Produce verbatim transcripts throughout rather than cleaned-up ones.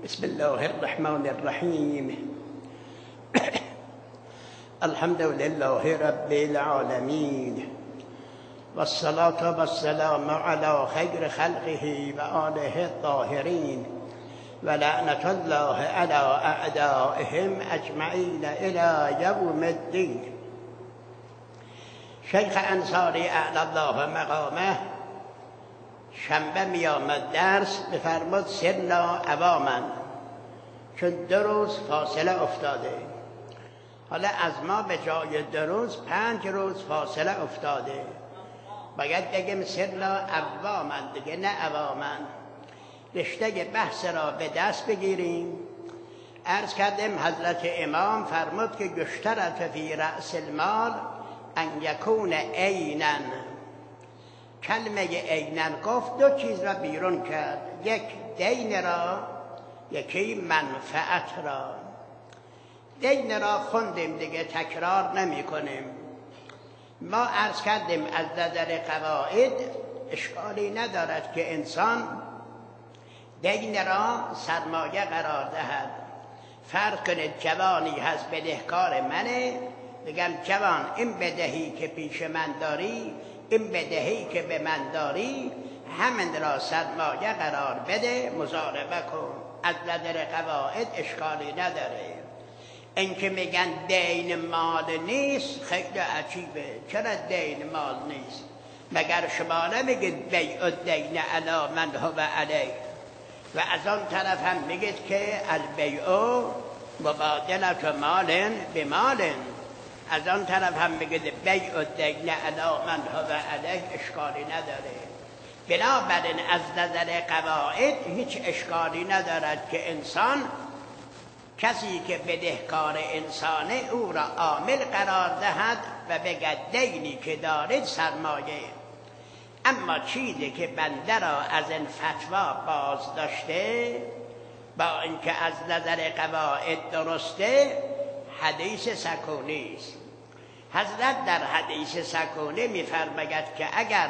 بسم الله الرحمن الرحیم. الحمد لله رب العالمین و الصلاة و السلام علی خیر خلقه و آله الطاهرین و لعنت الله علی اعدائهم اجمعین الی یوم الدین. شیخ انصاری اعلی الله مقامه شنبه می آمد درس بفرمود سرنا عواما، چون دو روز فاصله افتاده. حالا از ما به جای دو روز پنج روز فاصله افتاده، باید بگیم سرنا عواما دیگه نه عواما. رشته بحث را به دست بگیریم. عرض کردیم حضرت امام فرمود که گشترت فی رأس المال ان یکون عینا. کلمه عینن گفت دو چیز را بیرون کرد، یک دین را، یکی منفعت را. دین را خوندیم دیگه تکرار نمی کنیم. ما عرض کردیم از نظر قواعد اشکالی ندارد که انسان دین را سرمایه قرار دهد. فرض کنید جوانی هست بدهکار منه، بگم جوان این بدهی که پیش من داری، این بدهی که به من داری، همین را سرمایه قرار بده، مضاربه کن. از نظر قواعد اشکالی نداره. این که میگن دین مال نیست خیلی عجیبه. چرا دین مال نیست؟ مگر شما نمیگید بیع الدین علی من هو علیه؟ و از آن طرف هم میگید که البیع مبادلت مال بمال. از آن طرف هم بگید بیع الدین علی من هو علیه، اشکالی نداره. بنابراین از نظر قواعد هیچ اشکالی ندارد که انسان، کسی که بدهکار انسانه، او را عامل قرار دهد و بگد دینی که دارید سرمایه. اما چیزی که بنده را از این فتوا باز داشته، با اینکه از نظر قواعد درسته، حدیث سکونی است. حضرت در حدیث سکونی می‌فرماید که اگر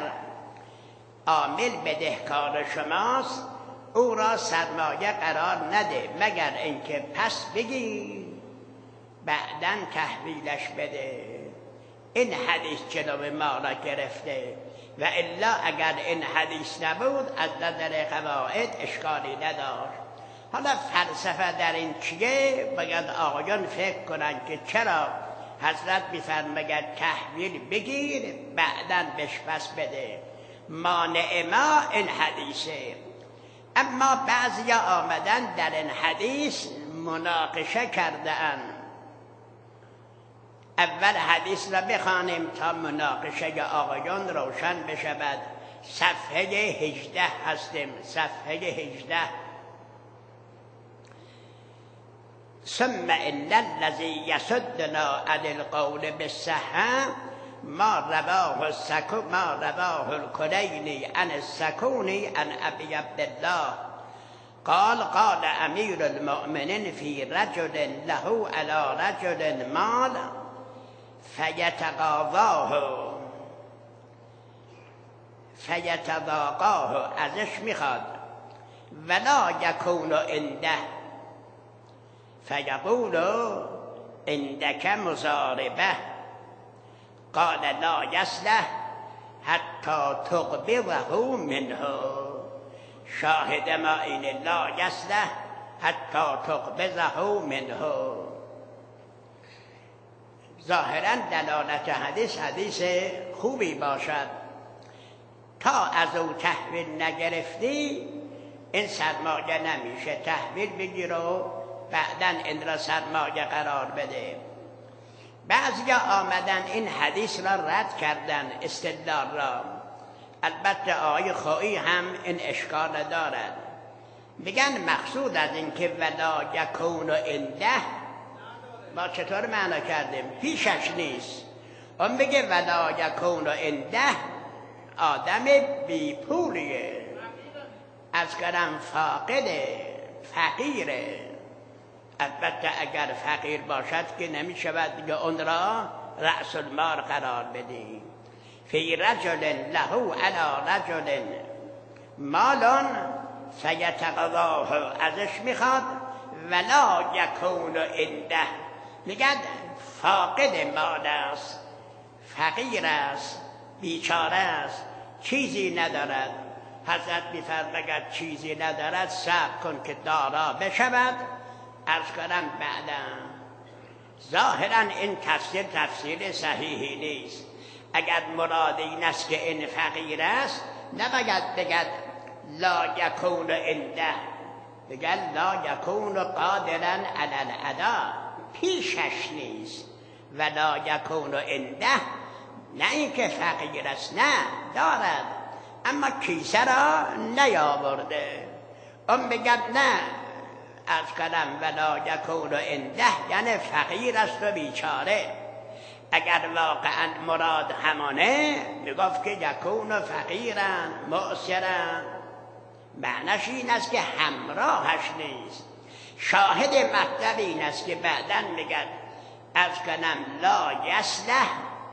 عامل بدهکار شماست، او را سرمایه قرار نده مگر اینکه پس بگی بعداً تحویلش بده. این حدیث جلو ما را گرفته، و الا اگر این حدیث نبود از نظر قواعد اشکالی نداشت. حالا فلسفه در این چیه؟ باید آقایان فکر کنن که چرا حضرت می‌فرماید تحویل بگیر بعداً بهش پس بده. مانع ما این حدیثه. اما بعضی آمدن در این حدیث مناقشه کرده اند. اول حدیث را بخوانیم تا مناقشه آقایان روشن بشود. صفحه هجده هستیم، صفحه هجده. ثم ان الذی یصدنا عن القول بالصحة ما رواه السکو ما رواه الکلینی عن السکونی عن ابی عبدالله قال قال امیر المؤمنین فی رجل له علی رجل مال فیتقاضاه فیتضاقاه، ازش میخواد، ولا یکون عنده فیقول عندک مضاربه. قال لا یصلح حتی تقبضه منه. شاهد ما این لا یصلح حتی تقبضه منه. ظاهرا دلالت حدیث حدیث خوبی باشد. تا از او تحویل نگرفتی این سرمایه نمیشه. تحویل بگیر و بعداً این را سرمایه قرار بده. بعضی آمدن این حدیث را رد کردن، استدلال را. البته آقای خویی هم این اشکال دارد. میگن مقصود از این که ولا یکون عنده، ما چطور معنا کردیم؟ پیشش نیست. اون میگه ولا یکون عنده آدم بی پولیه، از کلم فاقده، فقیره. البته اگر فقیر باشد که نمی شود دیگه اون را رأس المال قرار بدیم. فی رجل له علی رجل مالون فیتقضاه ازش میخواد ولا یکون عنده، میگن فاقد مال است، فقیر است، بیچاره است، چیزی ندارد. حضرت میفرماید چیزی ندارد صبر کن که دارا بشود. عرض کنم بعدا ظاهرا این تفسیر تفسیر صحیحی نیست. اگر مراد این است که این فقیر است نباید بگد لا یکون عنده، بگد لا یکون قادرا علی الادا، پیشش نیست. ولا یکون عنده، نه اینکه فقیر است، نه دارد اما کیسه را نیاورده. اون میگد نه از کنم ولا یکون عنده یعنی فقیر است و بیچاره. اگر واقعا مراد همانه میگفت که یکون فقیرن معسرن، معنیش این است که همراهش نیست. شاهد مطلب این است که بعداً میگد از کنم لا یصلح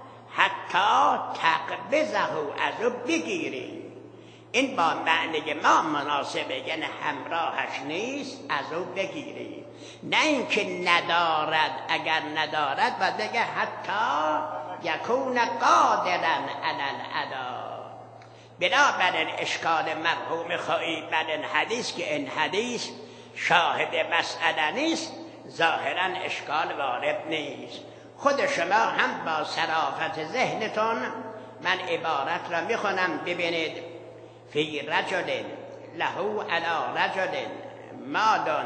حتی تقبضه از او بگیری. این با معنی ما مناسبه، یعنی همراهش نیست از او بگیری، نه اینکه ندارد. اگر ندارد و دیگه حتی یکون قادرا علی الادا. بنابراین اشکال مرحوم خواهی بر این حدیث که این حدیث شاهد مسئله نیست، ظاهرا اشکال وارد نیست. خود شما هم با صرافت ذهنتون، من عبارت را میخونم ببینید. فی رجل له علی رجل مال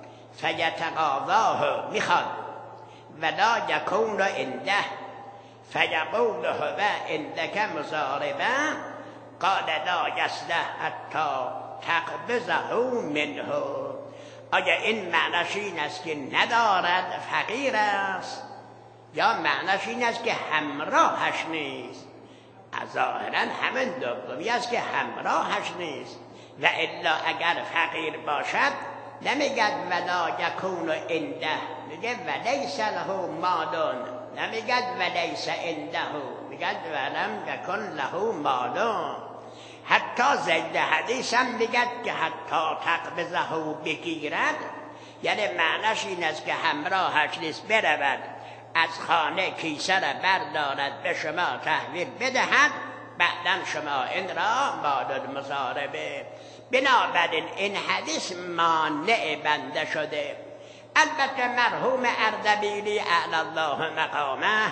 فیتقاضاه، میخواد ولا یکون عنده فیقول هو عندک مضاربه قال لا یصلح حتی تقبضه منه. آیا این معنیش این است که ندارد، فقیر است، یا معنیش این است که همراهش نیست؟ ظاهرا همین دومی است که همراهش نیست. و الا اگر فقیر باشد نمیگد ولا یکون عنده، میگه ولیس له مال، نمیگد ولیس عنده، میگد ولم یکن له مال. حتی زید حدیث هم میگد که حتی تقبضه بگیرد، یعنی معنیش این است که همراهش نیست، برود از خانه کیسه را بردارد به شما تحویل بدهد، بعدا شما این را مال مضاربه. بنابراین این حدیث مانع بنده شده. البته مرحوم اردبیلی اعلی الله مقامه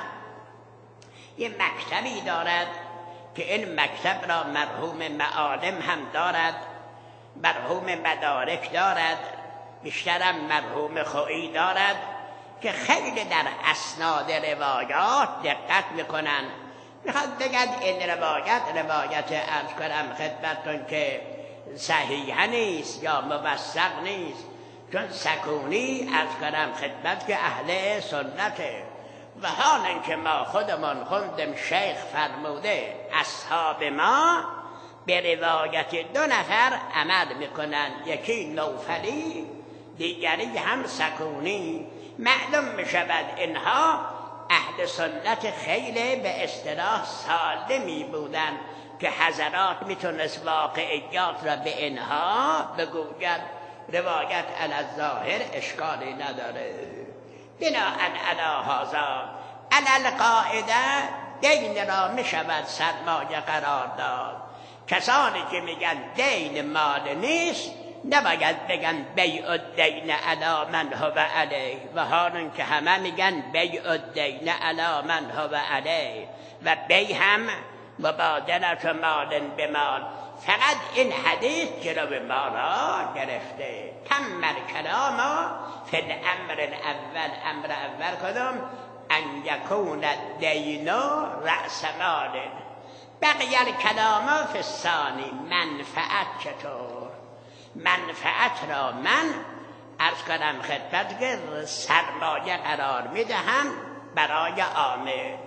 یه مکتبی دارد که این مکتب را مرحوم معالم هم دارد، مرحوم مدارک دارد، بیشترم مرحوم خویی دارد که خیلی در اسناد روایات دقت میکنن. میخواد بگد این روایت روایت عرض کنم خدمتتون که صحیح نیست یا موثق نیست، چون سکونی عرض کنم خدمت که اهل سنته. و حال اینکه ما خودمون خوندیم شیخ فرموده اصحاب ما به روایت دو نفر عمل میکنن، یکی نوفلی دیگری هم سکونی. معلوم میشود اینها اهل سنت خیلی به اصطلاح سالمی بودن که حضرات میتونست واقعیات را به اینها بگوید. روایت علی الظاهر اشکالی نداره. بناءً علی هذا علی القاعده دین را میشود سرمایه قرار داد. کسانی که میگن دین مال نیست نباید بگن بیع الدین علی من هو علیه، و حالون که همه میگن بیع الدین علی من هو علیه و بیع هم مبادلت مال به مال. فقط این حدیث جلو ما را گرفته. تم کلام فی الامر الاول، امر اول کدام؟ ان یکون الدین رأس مال. بقی الکلام فی الثانی. منفعت چطور؟ منفعت را من عرض کنم خدمت که سرمایه قرار میدهم برای عامه.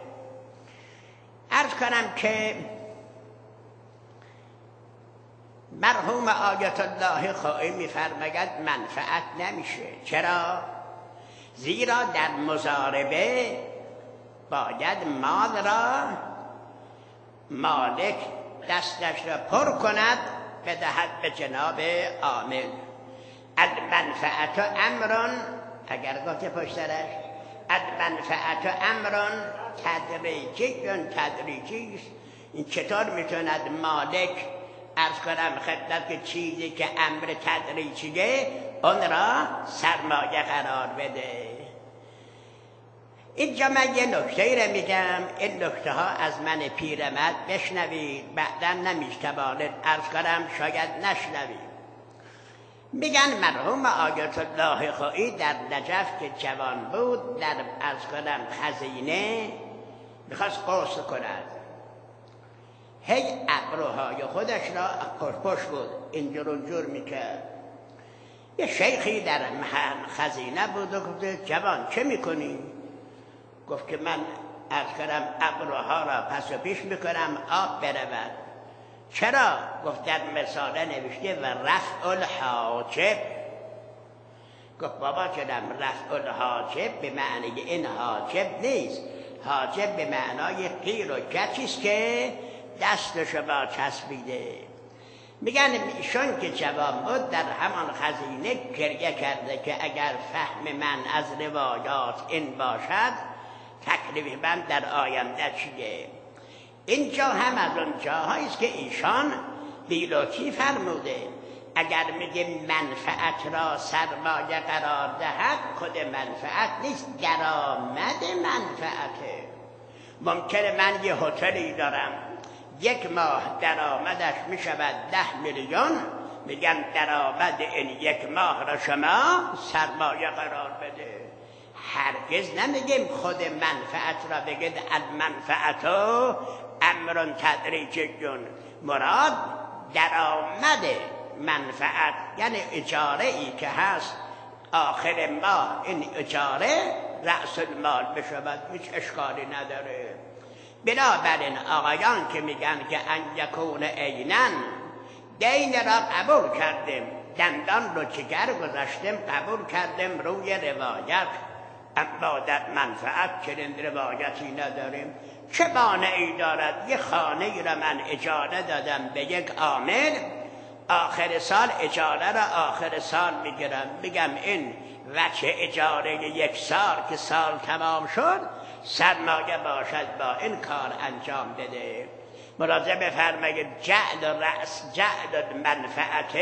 عرض کنم که مرحوم آیت الله خواهی میفرماید منفعت نمیشه. چرا؟ زیرا در مضاربه باید مال را مالک دستش را پر کند بدهد به جناب عامل. المنفعت امرون، اگر گفته پشترش المنفعت امرون تدریجی تدریجی است. این چطور میتوند مالک عرض کنم خدمت که چیزی که امر تدریجیه اون را سرمایه قرار بده؟ اینجا من یه نکته رو میگم، این نکته ها از من پیرمرد بشنوید، بعدا نمیشتوانید عرض کنم شاید نشنوید. میگن مرحوم آیت الله خویی در نجف که جوان بود در عرض کنم خزینه میخواست غسل کند، هی ابروهای خودش را پشت بود اینجور اونجور میکرد. یه شیخی در خزینه بود و گفت جوان چه میکنی؟ گفت که من عرض کنم ابروها را پس و پیش میکنم آب برود. چرا؟ گفت در مساله نوشته و رفع الحاجب. گفت بابا جانم رفع الحاجب به معنی این حاجب نیست، حاجب به معنای قیر و گچیست که دست شما چسبیده. میگن ایشون که جوان بود در همان خزینه گریه کرده که اگر فهم من از روایات این باشد تکلیف من در آینده چیه. اینجا هم از اون جاهاییست که ایشان بیلوکی فرموده اگر میگه منفعت را سرمایه قرار دهد خود منفعت نیست، درآمد منفعته. ممکنه من یه هتلی دارم یک ماه درآمدش میشود ده میلیون، میگن درآمد این یک ماه را شما سرمایه قرار بده. هرگز نمیگیم خود منفعت را بگید المنفعت امر تدریجی، مراد درآمد منفعت یعنی اجاره ای که هست آخر ماه این اجاره رأس المال بشود، هیچ اشکالی نداره. بنابراین آقایان که میگن که ان یکون عینا دین را قبول کردیم، دندان رو جگر گذاشتیم قبول کردیم روی روایت، اما در منفعت چنین روایتی نداریم. چه مانعی دارد یه خانه ای را من اجاره دادم به یک عامل، آخر سال اجاره را آخر سال میگیرم، میگم این وجه اجاره یک سال که سال تمام شد سرمایه باشد با این کار انجام بده. ملاحظه بفرمایید جعل رأس جعل المنفعت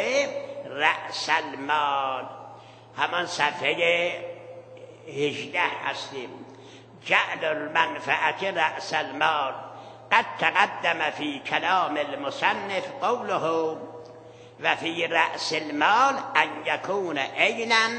رأس المال، همان صفحه هجده هستیم. جعل المنفعت رأس المال قد تقدم في كلام المصنف قوله و فی رأس المال ان یکون عینا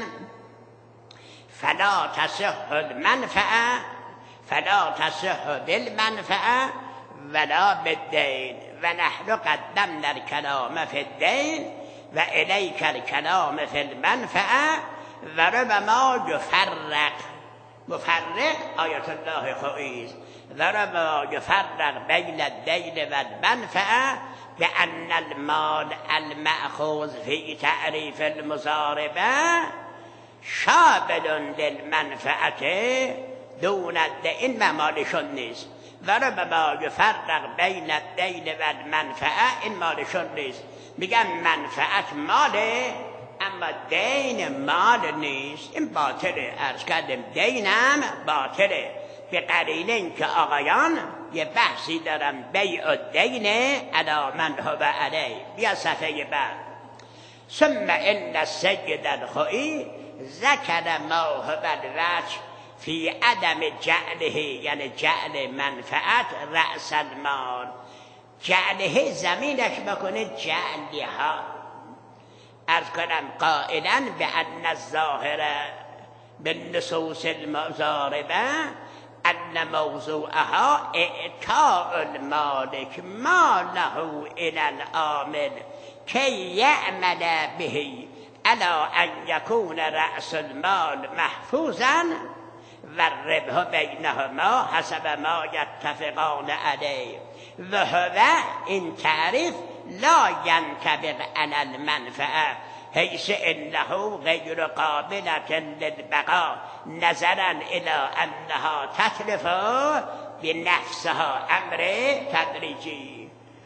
فلا تصح المنفعه فلا تصح بالمنفعه ولا بالدین و نحن قدمنا الكلام في الدین و الیک الكلام في المنفعه و ربما یفرق مفرق آیت الله خویی و ربما یفرق بین الدین و المنفعه بأن المال المأخوذ في تعريف المضاربه شامل للمنفعه دون الدین، این مالشون نیست. و ربما یفرق بین الدین و المنفعه، این مالشون نیست. میگن منفعت ماله اما دین مال نیست، این باطله. عرض کردم دینم باطله به قرینه این که آقایان یه بحثی دارم بیع الدین علی من هو علیه. بیا صفحه بعد. ثم ان السید الخویی ذکر ما هو الوجه فی عدم جعله، یعنی جعل منفعت رأس المال. جعله زمینش بکنه جعلها، عرض کنم قائلا بأن الظاهر بالنصوص المضاربه ان موضوعها اعطاء المالک ما له الى العامل کی یعمل به الا ان یکون رأس المال محفوظا و الربح بینهما حسب ما یتفقان علیه و هو این تعریف لا ینطبق علی المنفعه حیث انه غیر قابلة للبقاء نظرا الى انها تتلف بنفسها امر تدریجی.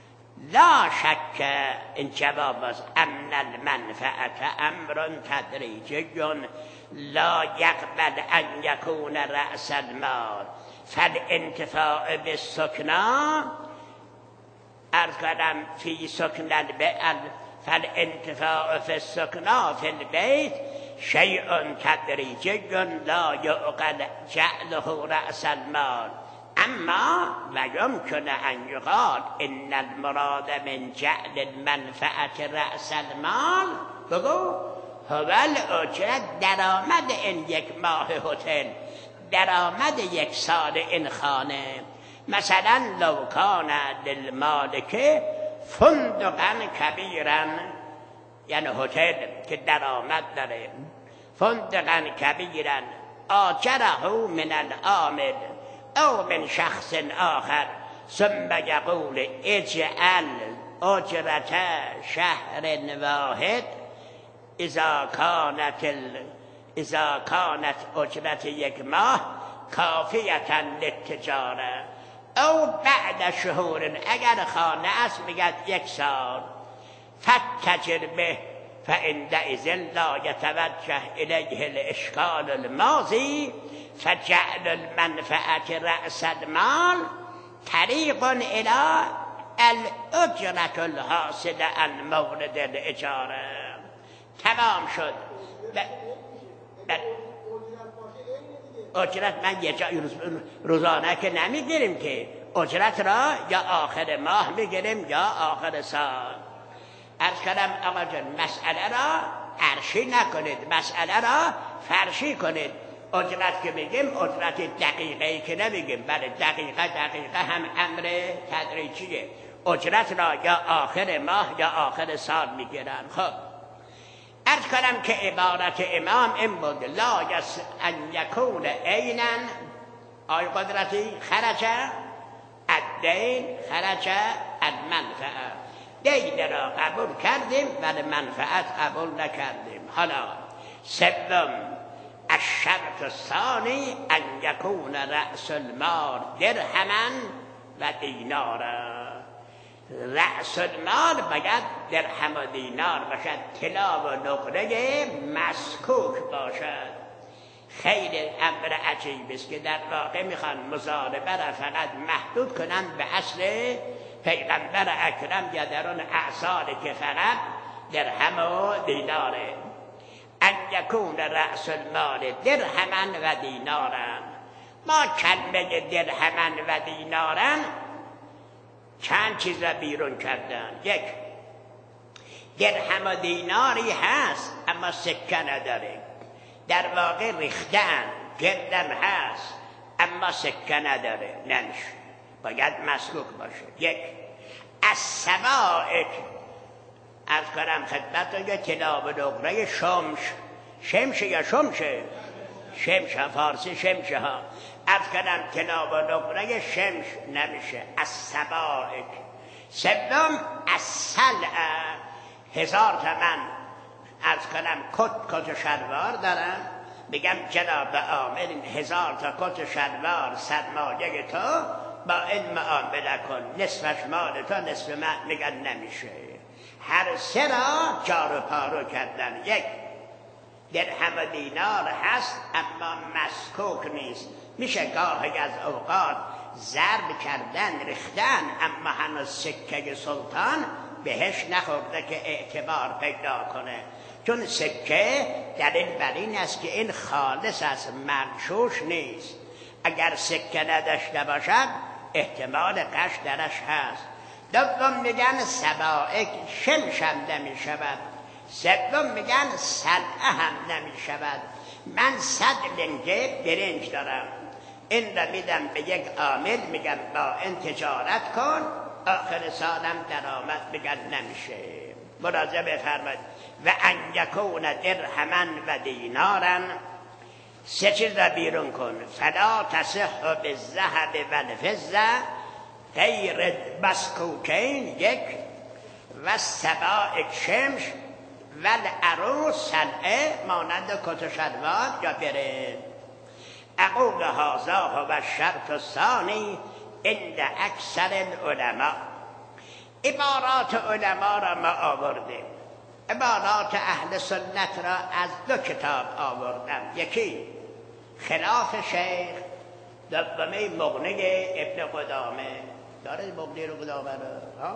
لا شک این جواب است ان المنفعت امر تدریجی لا یقبل ان یکون رأس المال فالانتفاع بالسکنا ارز کردم فی سکن البیت فالانتفاع فی السکنا فی البیت شیء تدریجی لا یعقل جعله رأس المال اما و یمکن ان یقال ان المراد من جعل المنفعت رأس المال بگو هو الاجرت درآمد این یک ماه هتل، درآمد یک سال این خانه. مثلا لو کان للمالک فندقا کبیرا، یعنی هتل که درآمد داره، فندقا کبیرا آجره من العامل او من شخص آخر ثم یقول اجعل اجرت شهر واحد اذا کانت ال... اذا کانت اجرت یک ماه کافیتا للتجاره او بعد شهور، اگر خانه است میگد یک سال فتجر به فعندئذ لا یتوجه الیه الاشکال الماضی فجعل المنفعت رأس المال طریق الى الاجرة الحاصله عن مورد الاجاره. تمام شد. ب... ب... اجرت من یه جای روزانه که نمیگیریم که، اجرت را یا آخر ماه میگیریم یا آخر سال. عرض کردم آقا جان مسئله را عرشی نکنید، مسئله را فرشی کنید. اجرت که میگیم اجرت دقیقه‌ای که نمیگیم، بله دقیقه دقیقه هم امر تدریجیه. اجرت را یا آخر ماه یا آخر سال میگیرن. خب عرض کنم که عبارت امام این بود لا یس ان یکون عینا، آی قدرتی خرج الدین خرج المنفعه، دین را قبول کردیم ولی منفعت قبول نکردیم. حالا سوم الشرط الثانی ان یکون رأس المال درهما و دینارا. رأس المال باید درهم و دینار باشد، طلا و نقره مسکوک باشد. خیلی امر عجیب است که در واقع میخوان مضاربه را فقط محدود کنند به اصل پیغمبر اکرم یا در اون اعصاری که فقط درهم و دیناره. ان یکون رأس المال درهما و دینارا. ما کلمه درهما و دینارا چند چیز را بیرون کردن. یک، درهم و دیناری هست اما سکه نداره، در واقع ریختن، گردن هست اما سکه نداره، نمیشه، باید مسکوک باشه. یک. از سبائک از کنم خدمت رو طلا و نقره شمش، شمشه یا شمشه شمشه فارسی شمشه ها، از کنم طلا و نقره شمش نمیشه. از سبائک. سوم از سلعه، هزار تومن از کنم کت کت و شلوار دارم، میگم جناب عامل این هزار تا کت و شلوار سرمایه تو با این معامله کن، نصفش مال تو نصف من، میگن نمیشه. هر سه را جار و پارو کردن. یک، درهم و دینار هست اما مسکوک نیست، میشه گاهی از اوقات ضرب کردن ریختن اما هنوز سکه سلطان بهش نخورده که اعتبار پیدا کنه، چون سکه دلیل بر این است که این خالص است، مغشوش نیست. اگر سکه نداشته باشد احتمال قش درش هست. دوم میگن سبائک، شمش هم نمی شود. سوم میگن سلعه هم نمی شود. من صد لنگه برنج دارم، این را میدم به یک عامل، میگم با این تجارت کن، آخر سالم درآمد، میگن نمیشه. مراجعه بفرمایید. و ان یکون درهما و دینارا، سه چیز را بیرون کن. فلا تصح بالذهب والفضه غیر مسکوکین، یک، و سبائک شمش و العروس سلعه مانند کت و شلوار یا برنج. اقول هذا و الشرط الثانی عند اکثر العلماء. عبارات علما را ما آوردیم. عبارات اهل سنت را از دو کتاب آوردم. یکی خلاف شیخ، دومی مغنی ابن قدامه. داره مغنی رو قدامه را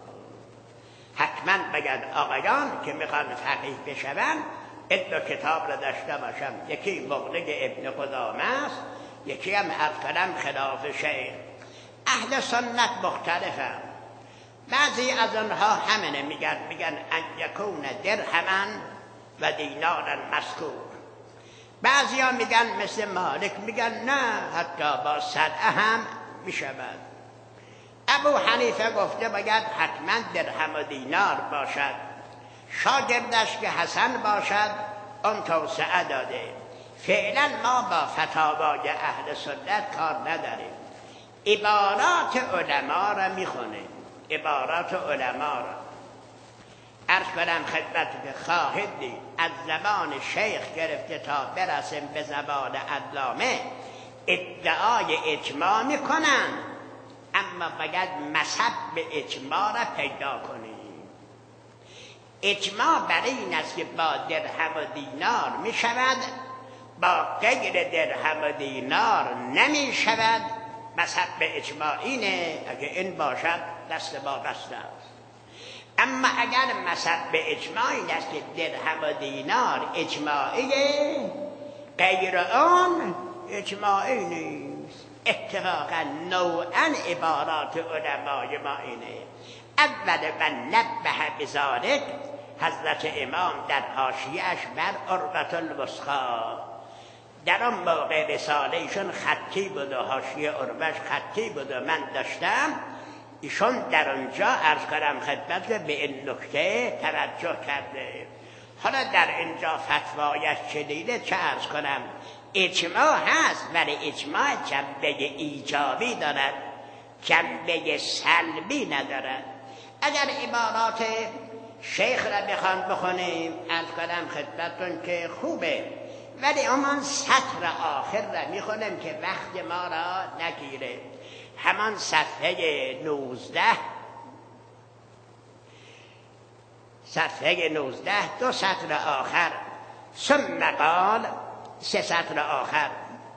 حتما بگن آقایان که میخوان فقیه بشون این دو کتاب را داشته باشم. یکی مغنی ابن قدامه است، یکی هم افکرم خلاف شیخ. اهل سنت مختلفم. بعضی از اونها همینه میگن میگن ان یکون درهما و دینارا مسکوب. بعضی ها میگن مثل مالک میگن نه حتی با صدعه هم میشود. ابو حنیفه گفته باید حتما درهم و دینار باشد. شاگردش که حسن باشد اون توسعه داده. فعلا ما با فتاوای اهل سنت کار نداریم. عبارات علما را میخونیم. عبارات علما را عرض کنم خدمت که خواهد دید از زبان شیخ گرفته تا برسیم به زبان علامه ادعای اجماع میکنن، اما باید مذهب به اجماع را پیدا کنیم. اجماع برای این است که با درهم و دینار می شود، با غیر درهم و دینار نمی شود. مذهب به اجماع اینه. اگه این باشد دست با بسته است. اما اگر مذهب به اجماع این است که درهم و دینار اجماعیه، غیر آن اجماعی نیست. اتفاقا نوعا عبارات علمای ما اینه. اول من نبه بذالک حضرت امام در حاشیه‌اش بر عروة الوثقی، در آن موقع رساله ایشون خطی بود و حاشیه عروه‌اش خطی بود و من داشتم. ایشون در اونجا عرض کردم خدمت به این نکته توجه کرده. حالا در اینجا فتوایش چنینه چه عرض کنم؟ اجماع هست ولی اجماع جنبه ایجابی دارد، جنبه سلبی ندارد. اگر عبارات شیخ را بخوان بخونیم عرض کنم خدمتون که خوبه، ولی همان سطر آخر را میخونم که وقت ما را نگیره. همان صفحه نوزده صفحه نوزده دو سطر آخر ثم قال، سه سطر آخر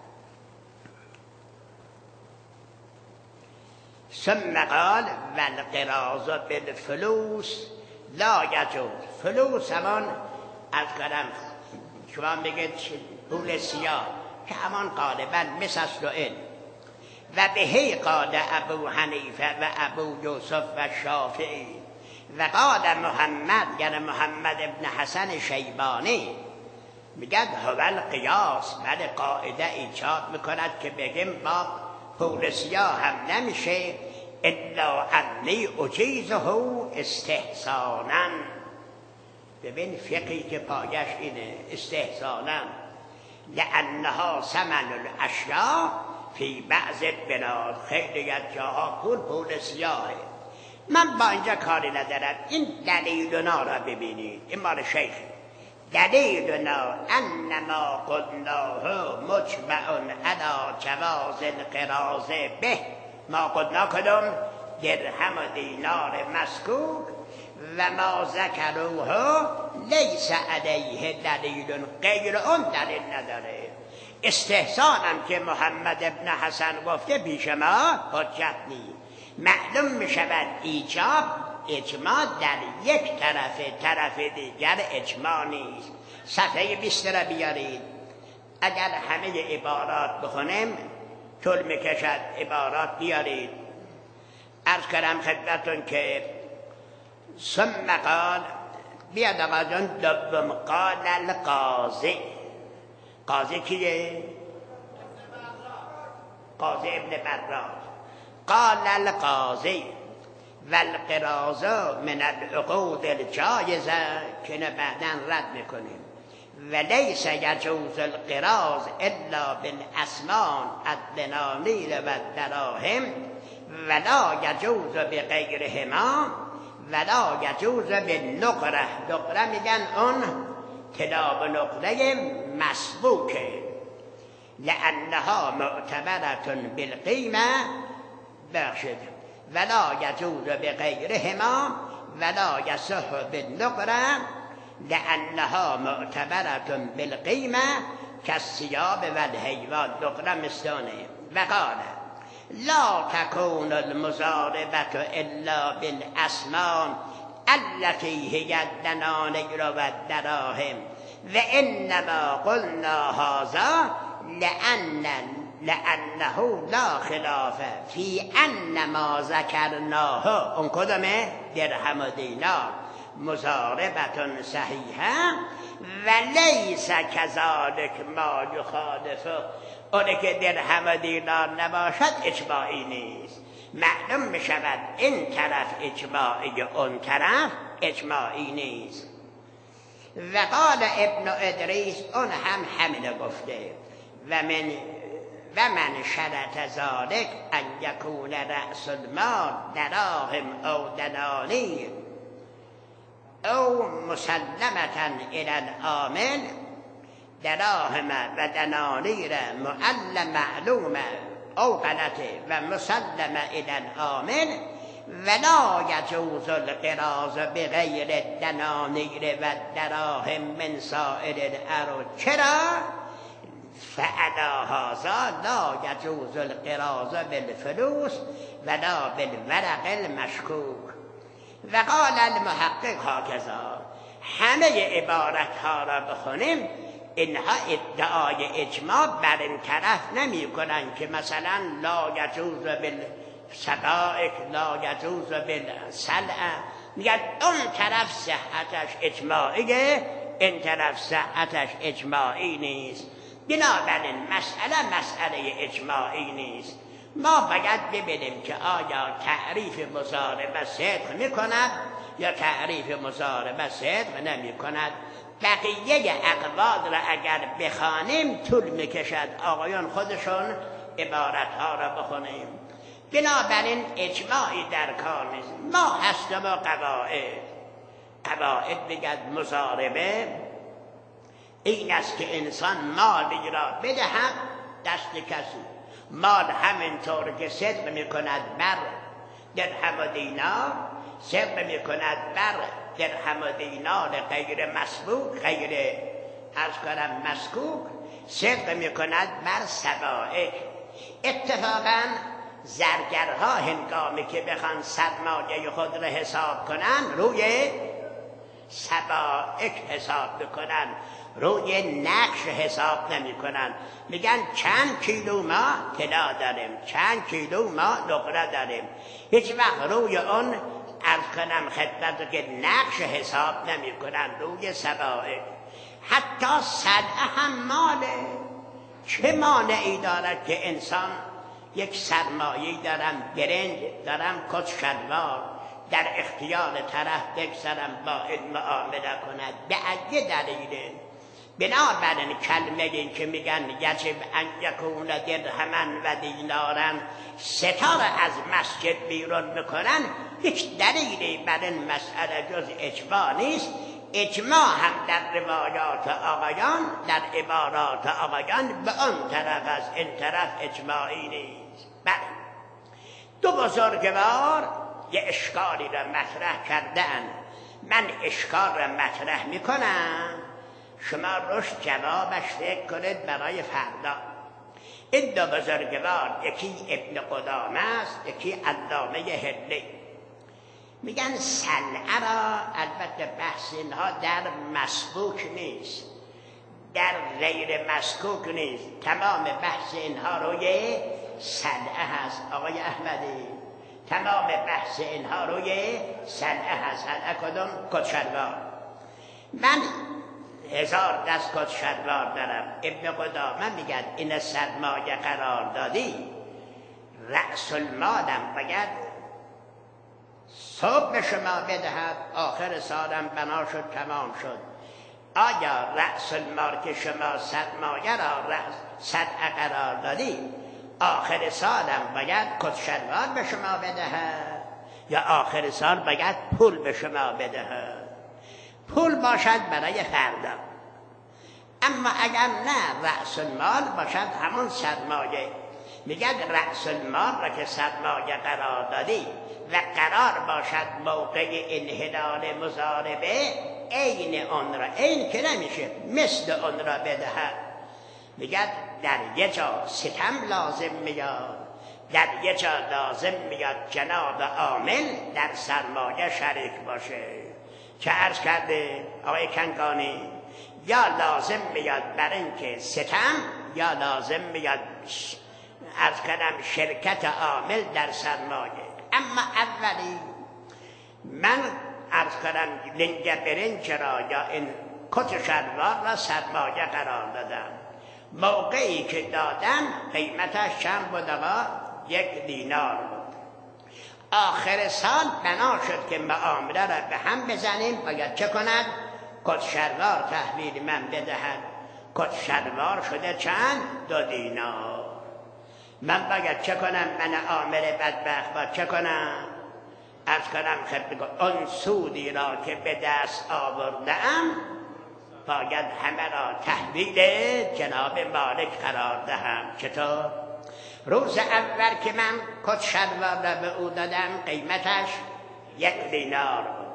ثم قال والقراض بالفلوس لا یجوز. فلوس همان از قدم شما بگید پول سیاه که همان غالبا مثل این. و بهی قال ابو حنیفه و ابو یوسف و شافعی و قال محمد، یعنی محمد ابن حسن شیبانی میگد هو القیاس، بله قاعده ایجاد میکند که بگیم با پول سیاه هم نمیشه الا انی اجیزه استحسانا. ببین فقهی که پایش اینه استحسانا، لانها ثمن الاشیاء فی بعض البلاد. خیلی از جاها پول پول سیاهه. من با اینجا کاری ندارم. این دلیلنا را ببینید، این مال شیخ. دلیلنا انما قلناه مجمع علی جواز القراض به. ما قلنا کدوم؟ درهم و دینار مسکوک و ما ذکروه لیس علیه دلیل، غیر اون دلیل نداره. استحسانم که محمد ابن حسن گفته پیش ما حجت نیست. معلوم می شود ایجاب اجماع در یک طرف، طرف دیگر اجماع نیست. صفحه بیست را بیارید. اگر همه عبارات بخونیم طول می کشد. عبارات بیارید. عرض کردم خدمتون که ثم قال، بیاد آقا جان دوم قال القاضی. قاضی کیه؟ قاضی ابن براء. قال القاضی والقراض من العقود الجایزه، که بعداً رد میکنیم. ولیس یجوز القراض الا بالاسمان الدنانیر و الدراهم ولا یجوز بغیرهما ولا یجوز بالنقره. نقره میگن اون طلا و نقره مسبوکه، لانها معتبرة بالقیمه. بخشید ولا یجوز بغیرهما ولا یصح بالنقره لانها معتبره بالقیمه کالثیاب والحیوان. نقره مثلانه. و قال لا تكون المضاربه الا بالاسمان التي هي الدنانير والدراهم وانما قلنا هذا لأن لأنه لا خلاف في أن ما ذكرناه اون کدومه؟ درهم و دینار مضاربة صحیحه ولیس کذالک ما یخالفه. اونه که درهم و دینار نباشد اجماعی نیست. معلوم می شود این طرف اجماعی اون طرف اجماعی نیست. و قال ابن ادریس اون هم همینه گفته و من و من شرط ذلك ان یکون رأس المال دراهم او دنانیر او مسلمة الى العامل دراهم و دنانیر معلم معلومه او غلطه و مسلمه الى العامل ولا يجوز القراض بغیر الدنانیر و دراهم من سائر الارض. چرا؟ فعلى هذا لا يجوز القراض بالفلوس ولا بالورق المشكوك. وقال المحقق هكذا. همه عبارت ها را بخونیم اینها ادعای اجماع بر این طرف نمی کنن که مثلا لا يجوز بالسبائك لا يجوز بالسلع. میگن اون طرف صحتش اجماعیه این طرف صحتش اجماعی نیست. بنابراین مسئله مسئله اجماعی نیست. ما باید ببینیم که آیا تعریف مضاربه صدق می کند یا تعریف مضاربه صدق نمی کند. بقیه اقوال را اگر بخوانیم طول می کشد آقایان خودشون عبارت ها را بخونیم. بنابراین اجماعی در کار نیست. ما هست ما قواعد قواعد بگد مضاربه این است که انسان مالی را بدهد دست کسی. مال همینطور که صدق می کند بر درهم و دینار صدق می کند بر درهم و دینار غیر مسبوق غیر از کنم مسکوک صدق می کند بر سبائک. اتفاقا زرگرها هنگامی که بخوان سرمایه خود را حساب کنن روی سبائک حساب بکنن روی نقش حساب نمی کنن. میگن چند کیلو ما طلا داریم چند کیلو ما نقره داریم. هیچ وقت روی اون عرض کنم خدمت که نقش حساب نمی کنن روی سبائک. حتی صدقه هم ماله. چه مانعی دارد که انسان یک سرمایه‌ای دارم برنج دارم کت شلوار در اختیار طرف بگذارم با این معامله کند به ایه دلیله. بنابراین کلمه این که میگن یجب ان یکون درهما و دینارا ستاره از مسجد بیرون میکنن هیچ دلیلی بر این مسئله جز اجماع نیست. اجماع هم در روایات آقایان در عبارات آقایان به آن طرف از این طرف اجماعی نیست. بله دو بزرگوار یه اشکالی را مطرح کردن. من اشکال را مطرح میکنم شما روش جوابش فکر کنید برای فردا. این دو بزرگوار یکی ابن قدامه است یکی علامه هلی. میگن صنعه را البته بحث اینها در مسبوک نیست در غیر مسکوک نیست. تمام بحث اینها روی صنعه هست آقای احمدی. تمام بحث اینها روی صنعه هست. صنعه کدوم؟ کت شلوار. من هزار دست کت شلوار دارم. ابن قدامه میگن این سرمایه قرار دادی رأس المالم باید صبح به شما بدهد آخر سالم بنا شد تمام شد. آیا رأس المال که شما سرمایه را رأس صدقه قرار دادی آخر سالم باید کت شلوار به شما بدهد یا آخر سال باید پول به شما بدهد؟ پول باشد برای فردا. اما اگر نه رأس المال باشد همون سرمایه. میگن رأس المال را که سرمایه قرار دادی و قرار باشد موقع انحلال مضاربه عین آن را، عین که نمیشه، مثل آن را بدهد. میگن در یه جا ستم لازم میاد، در یه جا لازم میاد جناب عامل در سرمایه شریک باشه. چه عرض کرده آقای کنکانی؟ یا لازم میاد بر اینکه ستم، یا لازم میاد عرض کردم شرکت عامل در سرمایه. اما اولی من عرض کردم لنگ برنج را یا این کت شلوار را سرمایه قرار دادم. موقعی که دادم قیمتش چند بود آقا؟ یک دینار بود. آخر سال بنا شد که معامله را به هم بزنیم، باید چه کند؟ کت شلوار تحویل من بدهد. کت شلوار شده چند؟ دو دینار. من باید چه کنم؟ من عامل بدبخت باید چه کنم؟ عرض کنم خدمت آن سودی را که به دست آوردم باید همه را تحویل جناب مالک قرار دهم. چطور؟ روز اول که من کت شلوار را به او دادم قیمتش یک دینار بود.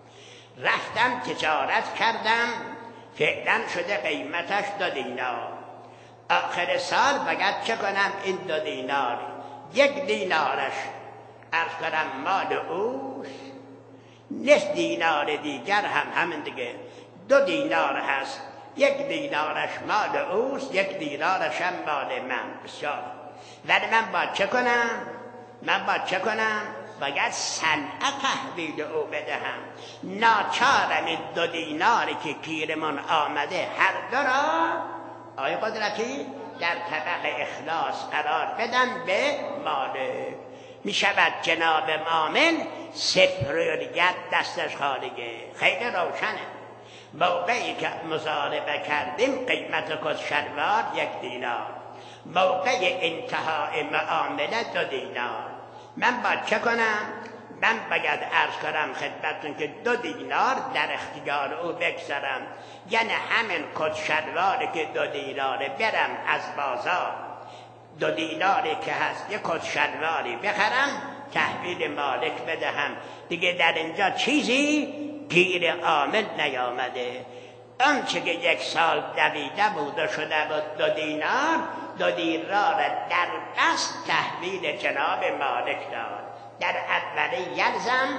رفتم تجارت کردم، فعلا شده قیمتش دو دینار. آخر سال باید چه کنم؟ این دو دینار، یک دینارش عرض کنم مال اوست، نصف دینار دیگر هم همین دیگه دو دینار هست، یک دینارش مال اوست، یک دینارش هم مال من. بسیار. ولی من باید چه کنم؟ من باید چه کنم؟ باید صنعه تحویل او بدهم. ناچارم این دو دیناری که گیرمان آمده هر دو را آقای قدرتی در طبق اخلاص قرار بدن به مالک. می شود جناب مامن سفریت دستش خالیه. خیلی روشنه. موقعی که مضاربه کردیم قیمت کت شلوار یک دینار، موقع انتهای معامله دو دینار. من باید چه کنم؟ من باید عرض کنم خدمتتون که دو دینار در اختیار او بگذارم، یعنی همین کت شلواری که دو دیناره برم از بازار دو دیناری که هست یک کت شلواری بخرم تحویل مالک بدهم. دیگه در اینجا چیزی گیر عامل نیامده. آنچه که یک سال دویده بود و شده بود دو دینار، دو دینار در قصد تحویل جناب مالک داد. در اولی یلزم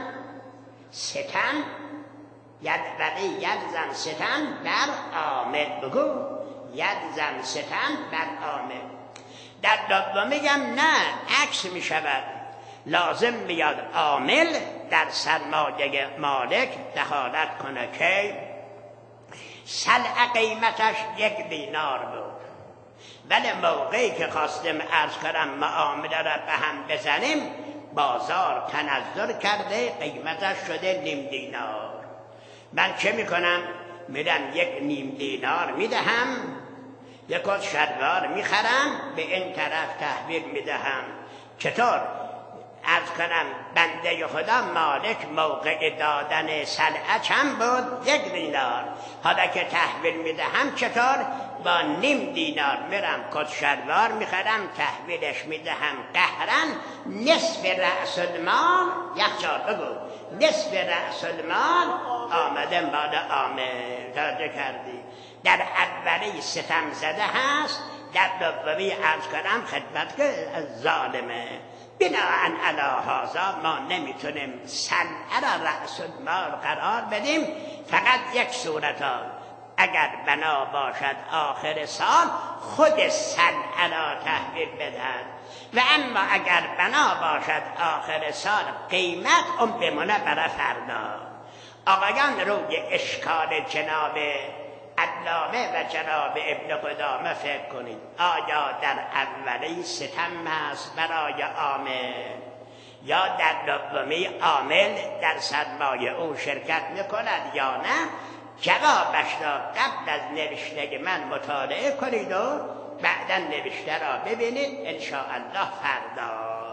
ستم، یدولی یلزم ستم بر عامل. بگو یلزم ستم بر عامل. در دومی هم نه، عکس می شود. لازم میاد عامل در سرمایه مالک دخالت کنه که سلع قیمتش یک دینار بود، ولی موقعی که خواستم عرض کنم معامله را به هم بزنیم بازار تنزل کرده قیمتش شده نیم دینار. من چه میکنم؟ میرم یک نیم دینار میدهم، یک کت شلوار میخرم به این طرف تحویل میدهم. چطور؟ عرض کنم بنده خدا مالک موقع دادن سلعه چند بود؟ یک دینار. حالا که تحویل میدهم چطور؟ با نیم دینار میرم کت شلوار میخرم تحویلش میدهم قهرن نصف رأس المال. یخچال بگو نصف رأس المال آمده مال عامل. توجه کردی؟ در اولی ستم زده هست، در دومی عرض کنم خدمت که ظالمه. بناهن علی هذا ما نمیتونیم صنعه را رأس المال قرار بدیم. فقط یک صورت ها، اگر بنا باشد آخر سال خود صنعه را تحویل بدهد، و اما اگر بنا باشد آخر سال قیمت اون بمونه برای فردا. آقایان روی اشکال جناب علامه و جناب ابن قدامه فکر کنید. آیا در اولی ستم هست برای عامل، یا در دومی عامل در سرمایه او شرکت میکند یا نه؟ جوابش را قبل از نوشته من مطالعه کنید و بعدا نوشته را ببینید ان شاء الله فردا.